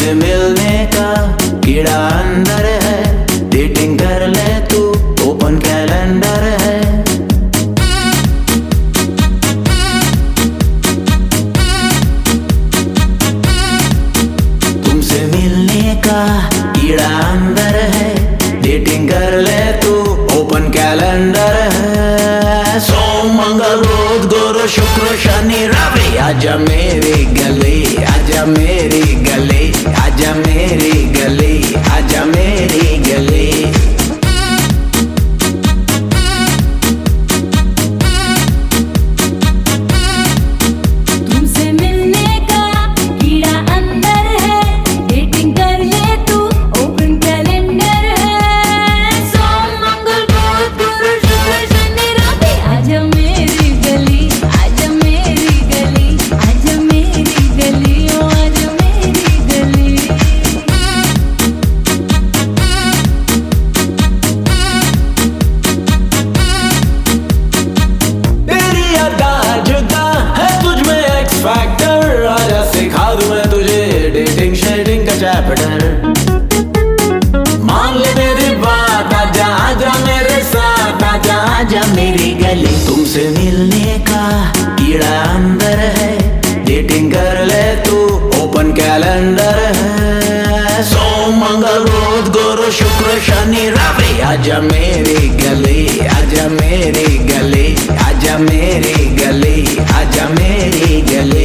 तुमसे मिलने का कीड़ा अंदर है, डेटिंग कर ले तू, ओपन कैलेंडर है। तुमसे मिलने का कीड़ा अंदर है, डेटिंग कर ले तू, ओपन कैलेंडर है। सोम मंगल बुध गुरु शुक्र शनि रवि, आजा मेरे गले, आजा मेरे गले, आजा मेरे गले, आजा मेरे गले। तुमसे मिलने का कीड़ा अंदर है, डेटिंग कर ले तू, ओपन कैलेंडर है। सोम मंगल बुध गुरु शुक्र शनि रवि, आजा मेरी गली, आजा मेरी गली, आजा मेरी गली, ओ आजा मेरी गली। तेरी अदा जुदा है तुझ में एक्स फैक्टर, आजा सिखा दूं मैं तुझे डेटिंग शेडिंग का चैप्टर। मान ले मेरी बात, आजा आजा मेरे साथ, आजा आजा मेरी गली। तुमसे मिलने का कीड़ा अंदर है, डेटिंग कर ले तू, ओपन कैलेंडर है। सोम मंगल बुध गुरु शुक्र शनि रवि, आजा मेरे गले, आजा मेरे गले, आजा मेरे गले, आजा मेरे गले।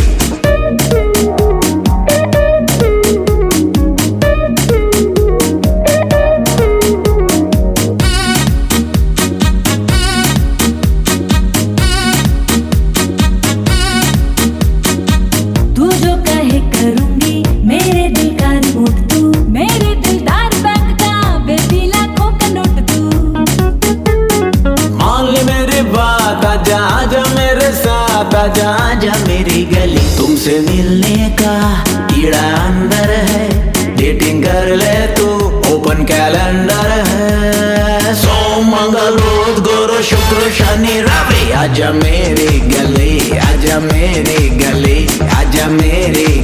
तू जो कहे करूंगी, मेरे दिल का रिमोट तू, मेरे दिलदार बैंक का बेबी लाखों का नोट तू। मान ले मेरी बात, आजा आजा मेरे साथ, आजा आजा मेरी गली। तुमसे मिलने का कीड़ा अंदर है, डेटिंग कर ले तू, ओपन कैलेंडर है। सोम मंगल बुध गुरु शुक्र शनि रवि, आजा मेरे गले, आजा मेरे गले, आजा मेरे